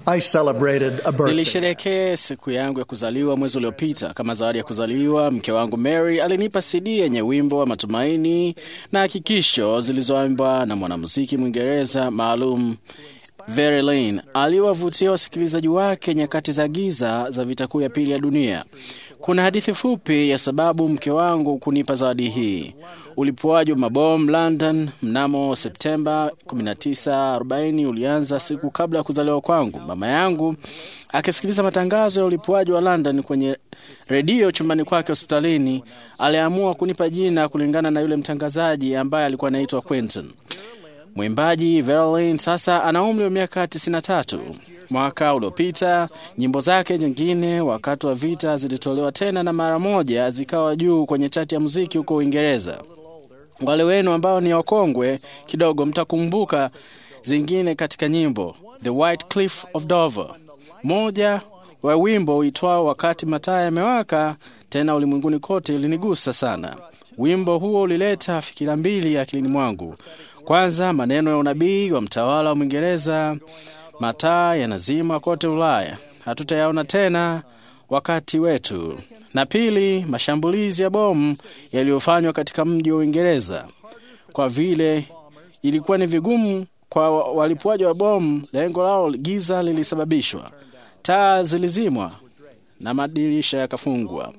I celebrated a birthday. Nilisherehekea siku yangu ya kuzaliwa mwezi uliopita. Kama zawadi ya kuzaliwa, mke wangu Mary alinipa CD yenye wimbo wa matumaini na hakikisho zilizoimbwa na mwanamuziki Mwingereza maalum Very Lane. Aliwavutia wasikilizaji wake nyakati za giza za vita kuu ya pili ya dunia. Kuna hadithi fupi ya sababu mke wangu kunipa zawadi hii. Ulipuaji wa mabomu London mnamo Septemba 1940 ulianza siku kabla ya kuzaliwa kwangu. Mama yangu akisikiliza matangazo ya ulipuaji wa London kwenye redio chumbani kwake hospitalini, aliamua kunipa jina kulingana na yule mtangazaji ambaye alikuwa anaitwa Quentin. Mwimbaji Verlaine sasa ana umri wa miaka 93. Mwaka uliopita nyimbo zake nyingine wakati wa vita zilitolewa tena na mara moja zikawa juu kwenye chati ya muziki huko Uingereza. Wale wenu ambao ni wakongwe kidogo mtakumbuka zingine katika nyimbo The White Cliff of Dover. Moja wa wimbo uitwao Wakati mataa yamewaka tena ulimwenguni kote ilinigusa sana. Wimbo huo ulileta fikira mbili akilini mwangu. Kwanza, maneno ya unabii wa mtawala wa Mwingereza, mataa yanazima kote Ulaya, hatutayaona tena wakati wetu. Na pili, mashambulizi ya bomu yaliyofanywa katika mji wa Uingereza. Kwa vile ilikuwa ni vigumu kwa walipuaji wa bomu, lengo lao giza lilisababishwa. Taa zilizimwa na madirisha yakafungwa.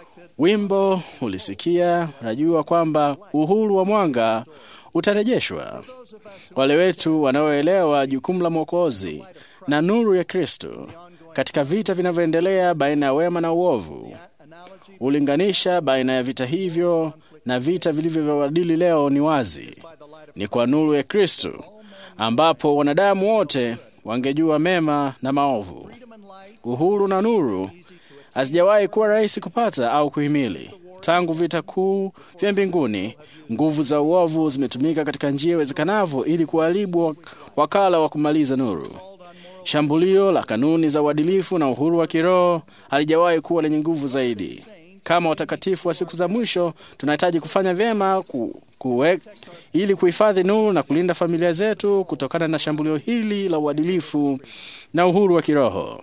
Wimbo ulisikia, najua kwamba uhuru wa mwanga utarejeshwa. Wale wetu wanaoelewa jukumu la Mwokozi na nuru ya Kristo katika vita vinavyoendelea baina ya wema na uovu. Ulinganisha baina ya vita hivyo na vita vilivyowadili leo ni wazi. Ni kwa nuru ya Kristo ambapo wanadamu wote wangejua mema na maovu. Uhuru na nuru hazijawahi kuwa rahisi kupata au kuhimili. Tangu vita kuu vya mbinguni, nguvu za uovu zimetumika katika njia iwezekanavyo ili kuharibu wakala wa kumaliza nuru. Shambulio la kanuni za uadilifu na uhuru wa kiroho halijawahi kuwa lenye nguvu zaidi. Kama watakatifu wa siku za mwisho, tunahitaji kufanya vyema ili kuhifadhi nuru na kulinda familia zetu kutokana na shambulio hili la uadilifu na uhuru wa kiroho.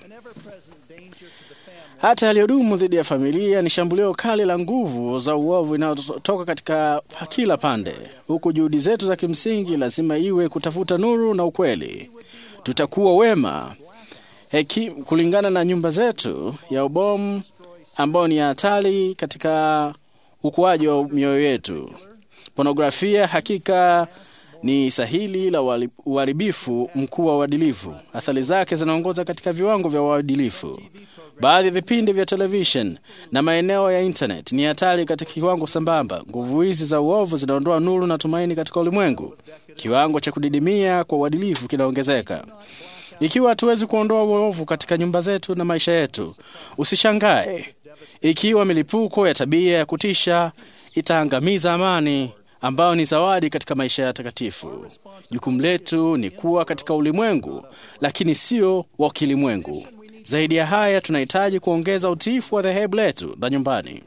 Hata yaliyodumu dhidi ya familia ni shambulio kali la nguvu za uovu inayotoka katika kila pande. Huku juhudi zetu za kimsingi lazima iwe kutafuta nuru na ukweli. Tutakuwa wema kulingana na nyumba zetu ya ubomu ambao ni hatari katika ukuaji wa mioyo yetu. Pornografia hakika ni sahili la uharibifu mkuu wa uadilifu. Athari zake zinaongoza katika viwango vya uadilifu. Baadhi ya vipindi vya television na maeneo ya internet ni hatari katika kiwango sambamba. Nguvu hizi za uovu zinaondoa nuru na tumaini katika ulimwengu. Kiwango cha kudidimia kwa uadilifu kinaongezeka. Ikiwa hatuwezi kuondoa uovu katika nyumba zetu na maisha yetu, usishangae ikiwa milipuko ya tabia ya kutisha itaangamiza amani ambao ni zawadi katika maisha ya takatifu. Jukumu letu ni kuwa katika ulimwengu, lakini sio wa kilimwengu. Zaidi ya haya, tunahitaji kuongeza utiifu wa dhehebu letu la nyumbani.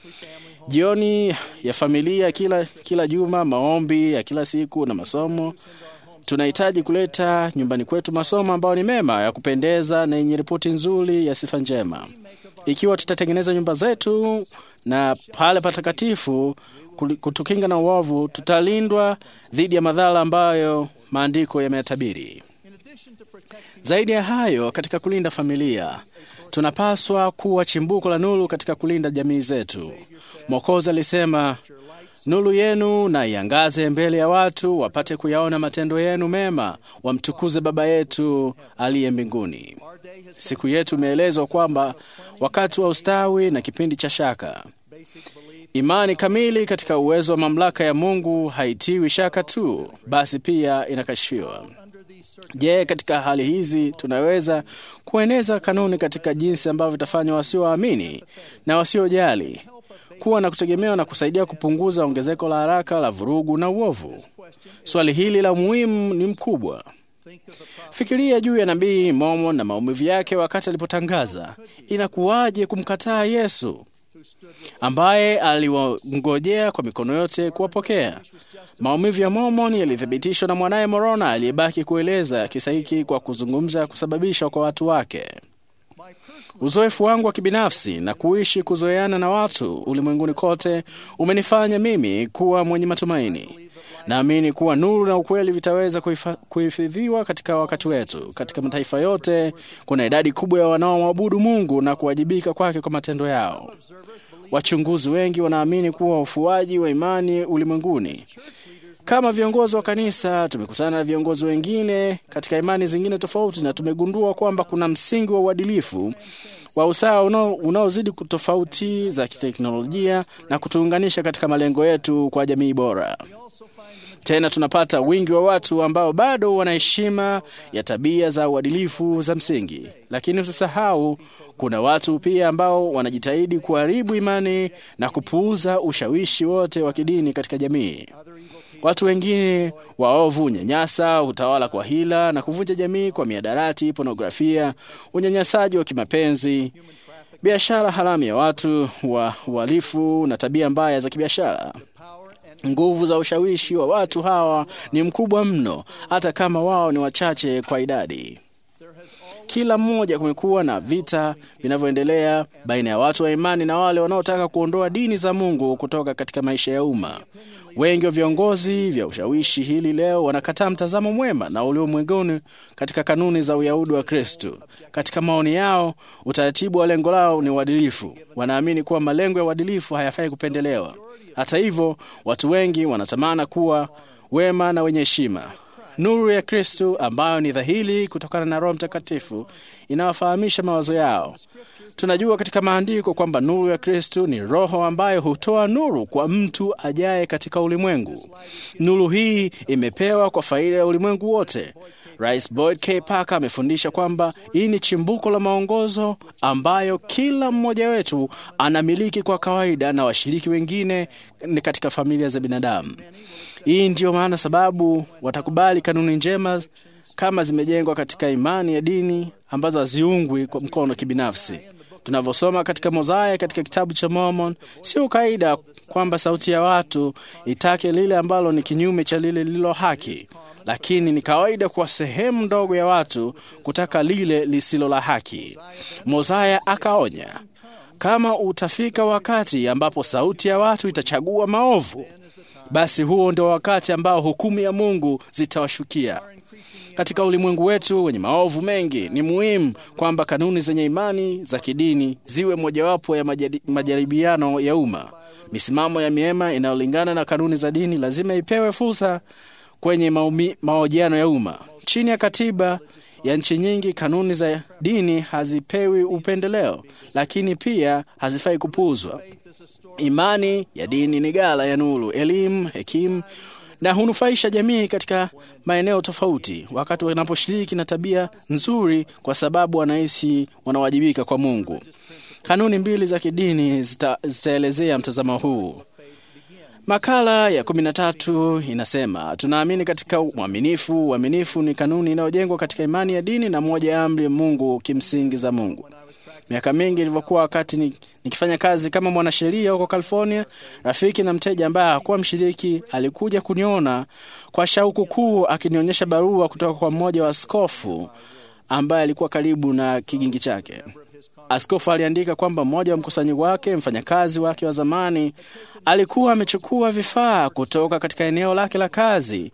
Jioni ya familia kila juma, maombi ya kila siku na masomo. Tunahitaji kuleta nyumbani kwetu masomo ambayo ni mema, ya kupendeza na yenye ripoti nzuri ya sifa njema. Ikiwa tutatengeneza nyumba zetu na pale patakatifu kutukinga na uovu, tutalindwa dhidi ya madhara ambayo maandiko yameyatabiri. Zaidi ya hayo, katika kulinda familia, tunapaswa kuwa chimbuko la nuru katika kulinda jamii zetu. Mwokozi alisema, nuru yenu na iangaze mbele ya watu, wapate kuyaona matendo yenu mema, wamtukuze Baba yetu aliye mbinguni. Siku yetu imeelezwa kwamba wakati wa ustawi na kipindi cha shaka. Imani kamili katika uwezo wa mamlaka ya Mungu haitiwi shaka tu, basi pia inakashifiwa. Je, katika hali hizi tunaweza kueneza kanuni katika jinsi ambavyo vitafanya wasioamini na wasiojali kuwa na kutegemewa na kusaidia kupunguza ongezeko la haraka la vurugu na uovu? Swali hili la muhimu ni mkubwa. Fikiria juu ya nabii Mormon na maumivu yake wakati alipotangaza, inakuwaje kumkataa Yesu? ambaye aliwangojea kwa mikono yote kuwapokea. Maumivu ya Mormon yalithibitishwa na mwanaye Moroni aliyebaki kueleza kisa hiki kwa kuzungumza kusababisha kwa watu wake. Uzoefu wangu wa kibinafsi na kuishi kuzoeana na watu ulimwenguni kote umenifanya mimi kuwa mwenye matumaini. Naamini kuwa nuru na ukweli vitaweza kuhifadhiwa katika wakati wetu. Katika mataifa yote kuna idadi kubwa ya wanaomwabudu Mungu na kuwajibika kwake kwa matendo yao. Wachunguzi wengi wanaamini kuwa ufuaji wa imani ulimwenguni. Kama viongozi wa kanisa, tumekutana na viongozi wengine katika imani zingine tofauti na tumegundua kwamba kuna msingi wa uadilifu wa usawa unaozidi tofauti za kiteknolojia na kutuunganisha katika malengo yetu kwa jamii bora. Tena tunapata wingi wa watu ambao bado wana heshima ya tabia za uadilifu za msingi. Lakini usisahau kuna watu pia ambao wanajitahidi kuharibu imani na kupuuza ushawishi wote wa kidini katika jamii. Watu wengine waovu nyanyasa, utawala kwa hila na kuvunja jamii kwa miadarati, pornografia, unyanyasaji wa kimapenzi, biashara haramu ya watu, uhalifu na tabia mbaya za kibiashara. Nguvu za ushawishi wa watu hawa ni mkubwa mno, hata kama wao ni wachache kwa idadi. Kila mmoja kumekuwa na vita vinavyoendelea baina ya watu wa imani na wale wanaotaka kuondoa dini za Mungu kutoka katika maisha ya umma. Wengi wa viongozi vya ushawishi hili leo wanakataa mtazamo mwema na ulimwenguni katika kanuni za Uyahudi wa Kristo. Katika maoni yao, utaratibu wa lengo lao ni uadilifu. Wanaamini kuwa malengo ya uadilifu hayafai kupendelewa. Hata hivyo, watu wengi wanatamana kuwa wema na wenye heshima. Nuru ya Kristo ambayo ni dhahiri kutokana na Roho Mtakatifu inawafahamisha mawazo yao. Tunajua katika maandiko kwamba nuru ya Kristo ni Roho ambayo hutoa nuru kwa mtu ajaye katika ulimwengu. Nuru hii imepewa kwa faida ya ulimwengu wote. Rais Boyd K. Parker amefundisha kwamba hii ni chimbuko la maongozo ambayo kila mmoja wetu anamiliki kwa kawaida na washiriki wengine ni katika familia za binadamu. Hii ndio maana sababu watakubali kanuni njema kama zimejengwa katika imani ya dini ambazo haziungwi kwa mkono kibinafsi. Tunavyosoma katika Mozaya katika kitabu cha Mormon, sio kaida kwamba sauti ya watu itake lile ambalo ni kinyume cha lile lililo haki, lakini ni kawaida kwa sehemu ndogo ya watu kutaka lile lisilo la haki. Mozaya akaonya, kama utafika wakati ambapo sauti ya watu itachagua maovu, basi huo ndio wakati ambao hukumu ya Mungu zitawashukia. Katika ulimwengu wetu wenye maovu mengi, ni muhimu kwamba kanuni zenye imani za kidini ziwe mojawapo ya majaribiano ya umma. Misimamo ya miema inayolingana na kanuni za dini lazima ipewe fursa kwenye mahojiano ya umma. Chini ya katiba ya nchi nyingi, kanuni za dini hazipewi upendeleo, lakini pia hazifai kupuuzwa. Imani ya dini ni ghala ya nuru, elimu, hekimu na hunufaisha jamii katika maeneo tofauti wakati wanaposhiriki na tabia nzuri kwa sababu wanahisi wanawajibika kwa Mungu. Kanuni mbili za kidini zitaelezea mtazamo huu. Makala ya 13 inasema, tunaamini katika uaminifu. Uaminifu ni kanuni inayojengwa katika imani ya dini na moja ya amri ya Mungu kimsingi za Mungu. Miaka mingi ilivyokuwa wakati nikifanya kazi kama mwanasheria huko California, rafiki na mteja ambaye hakuwa mshiriki alikuja kuniona kwa shauku kuu akinionyesha barua kutoka kwa mmoja wa askofu ambaye alikuwa karibu na kigingi chake. Askofu aliandika kwamba mmoja wa mkusanyiko wake, mfanyakazi wake wa zamani, alikuwa amechukua vifaa kutoka katika eneo lake la kazi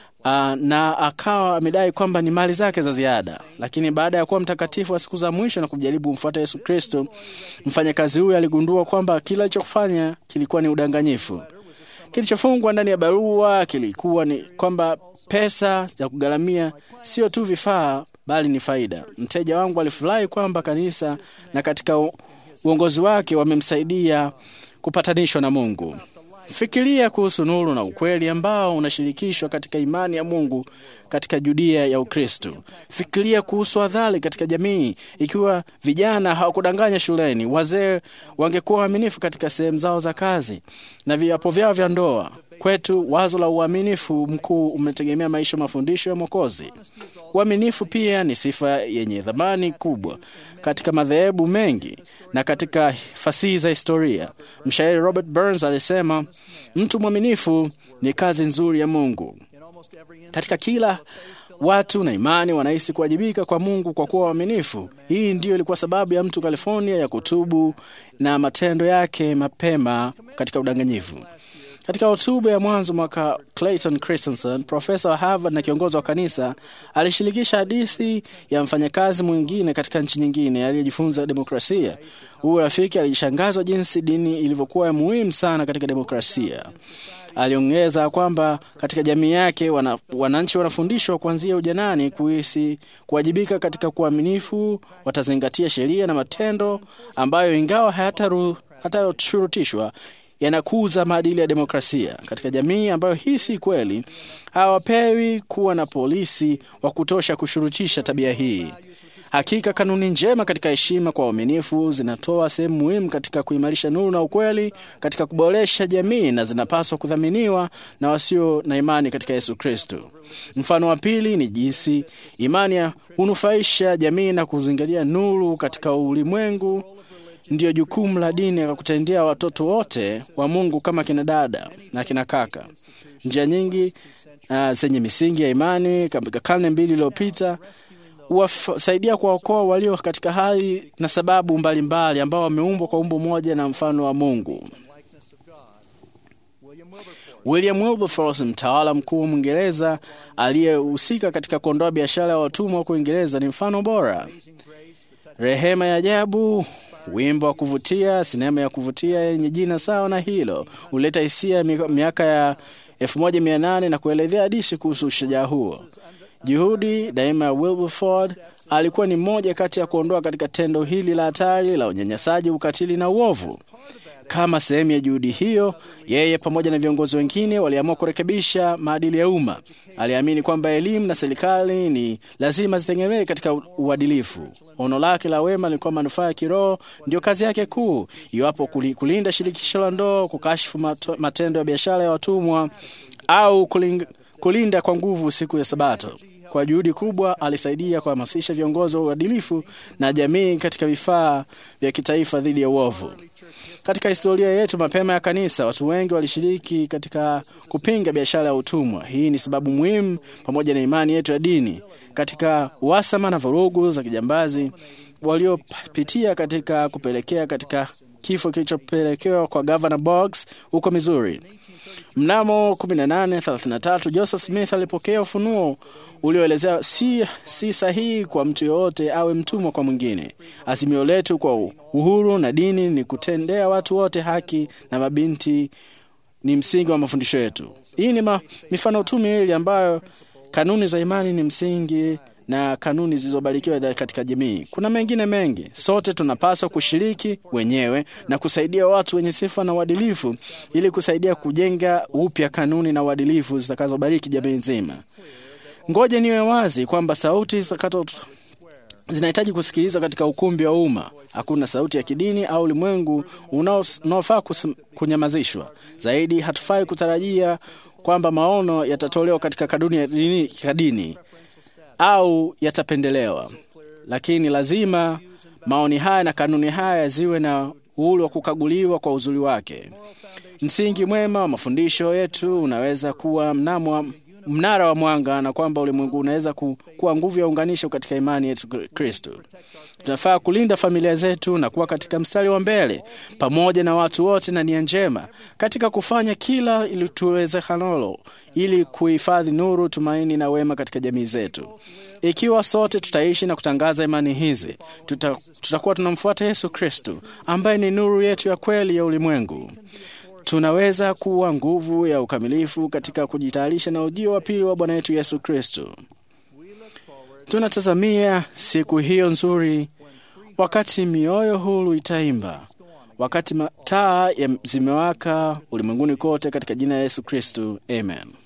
na akawa amedai kwamba ni mali zake za ziada. Lakini baada ya kuwa mtakatifu wa siku za mwisho na kujaribu kumfuata Yesu Kristo, mfanyakazi huyu aligundua kwamba kila alichofanya kilikuwa ni udanganyifu. Kilichofungwa ndani ya barua kilikuwa ni kwamba pesa ya kugharamia sio tu vifaa bali ni faida. Mteja wangu alifurahi kwamba kanisa na katika uongozi wake wamemsaidia kupatanishwa na Mungu. Fikiria kuhusu nuru na ukweli ambao unashirikishwa katika imani ya Mungu katika Judea ya Ukristo. Fikiria kuhusu adhari katika jamii ikiwa vijana hawakudanganya shuleni, wazee wangekuwa waaminifu katika sehemu zao za kazi na viapo vyao vya ndoa. Kwetu wazo la uaminifu mkuu umetegemea maisha mafundisho ya Mwokozi. Uaminifu pia ni sifa yenye thamani kubwa katika madhehebu mengi na katika fasihi za historia. Mshairi Robert Burns alisema, mtu mwaminifu ni kazi nzuri ya Mungu. Katika kila watu na imani wanahisi kuwajibika kwa Mungu kwa kuwa waaminifu. Hii ndiyo ilikuwa sababu ya mtu California ya kutubu na matendo yake mapema katika udanganyifu. Katika hotuba ya mwanzo mwaka, Clayton Christensen, profesa wa Harvard na kiongozi wa kanisa, alishirikisha hadithi ya mfanyakazi mwingine katika nchi nyingine aliyejifunza demokrasia. Huyu rafiki alishangazwa jinsi dini ilivyokuwa muhimu sana katika demokrasia. Aliongeza kwamba katika jamii yake wananchi wanafundishwa kuanzia ujanani kuhisi kuwajibika katika kuaminifu, watazingatia sheria na matendo ambayo ingawa hayatashurutishwa yanakuza maadili ya demokrasia. Katika jamii ambayo hii si kweli, hawapewi kuwa na polisi wa kutosha kushurutisha tabia hii. Hakika kanuni njema katika heshima kwa uaminifu zinatoa sehemu muhimu katika kuimarisha nuru na ukweli katika kuboresha jamii, na zinapaswa kudhaminiwa na wasio na imani katika Yesu Kristo. Mfano wa pili ni jinsi imani hunufaisha jamii na kuzingatia nuru katika ulimwengu. Ndiyo jukumu la dini ya kutendea watoto wote wa Mungu kama kina dada na kina kaka. Njia nyingi zenye misingi ya imani katika karne mbili iliyopita huwasaidia kuwaokoa walio katika hali na sababu mbalimbali ambao wameumbwa kwa umbo moja na mfano wa Mungu. William Wilberforce, mtawala mkuu wa Uingereza aliyehusika katika kuondoa biashara ya watumwa huko Uingereza, ni mfano bora. Rehema ya ajabu, wimbo wa kuvutia, sinema ya kuvutia yenye jina sawa na hilo, huleta hisia miaka ya 1800 na kuelezea hadithi kuhusu ushujaa huo. Juhudi daima ya Wilberforce alikuwa ni mmoja kati ya kuondoa katika tendo hili la hatari la unyanyasaji, ukatili na uovu. Kama sehemu ya juhudi hiyo, yeye pamoja na viongozi wengine waliamua kurekebisha maadili ya umma. Aliamini kwamba elimu na serikali ni lazima zitegemee katika uadilifu. Ono lake la wema lilikuwa manufaa ya kiroho ndio kazi yake kuu, iwapo kulinda shirikisho la ndoa, kukashifu matendo ya biashara ya watumwa au kulinda kwa nguvu siku ya Sabato. Kwa juhudi kubwa alisaidia kuhamasisha viongozi wa uadilifu na jamii katika vifaa vya kitaifa dhidi ya uovu. Katika historia yetu mapema ya kanisa, watu wengi walishiriki katika kupinga biashara ya utumwa. Hii ni sababu muhimu pamoja na imani yetu ya dini katika uhasama na vurugu za kijambazi waliopitia katika kupelekea katika kifo kilichopelekewa kwa Governor Boggs huko Missouri. Mnamo 1833 Joseph Smith alipokea ufunuo ulioelezea si sahihi kwa mtu yote awe mtumwa kwa mwingine. Azimio letu kwa uhuru na dini ni kutendea watu wote haki, na mabinti ni msingi wa mafundisho yetu. Hii ni mifano tu miwili ambayo kanuni za imani ni msingi na kanuni zilizobarikiwa katika jamii. Kuna mengine mengi. Sote tunapaswa kushiriki wenyewe na kusaidia watu wenye sifa na uadilifu ili kusaidia kujenga upya kanuni na uadilifu zitakazobariki jamii nzima. Ngoje niwe wazi kwamba sauti zinahitaji kusikilizwa katika ukumbi wa umma. Hakuna sauti ya kidini au ulimwengu unaofaa kunyamazishwa. Zaidi, hatufai kutarajia kwamba maono yatatolewa katika kanuni ya dini au yatapendelewa. Lakini lazima maoni haya na kanuni haya ziwe na uhuru wa kukaguliwa kwa uzuri wake. Msingi mwema wa mafundisho yetu unaweza kuwa mnara wa mwanga, na kwamba ulimwengu unaweza kuwa nguvu ya unganisho katika imani yetu Kristo. Tunafaa kulinda familia zetu na kuwa katika mstari wa mbele pamoja na watu wote na nia njema katika kufanya kila ili tuwezekanalo ili kuhifadhi nuru, tumaini na wema katika jamii zetu. Ikiwa sote tutaishi na kutangaza imani hizi, tutakuwa tunamfuata Yesu Kristo ambaye ni nuru yetu ya kweli ya ulimwengu. Tunaweza kuwa nguvu ya ukamilifu katika kujitayarisha na ujio wa pili wa Bwana wetu Yesu Kristo. Tunatazamia siku hiyo nzuri, wakati mioyo huru itaimba, wakati taa zimewaka ulimwenguni kote, katika jina la Yesu Kristo. Amen.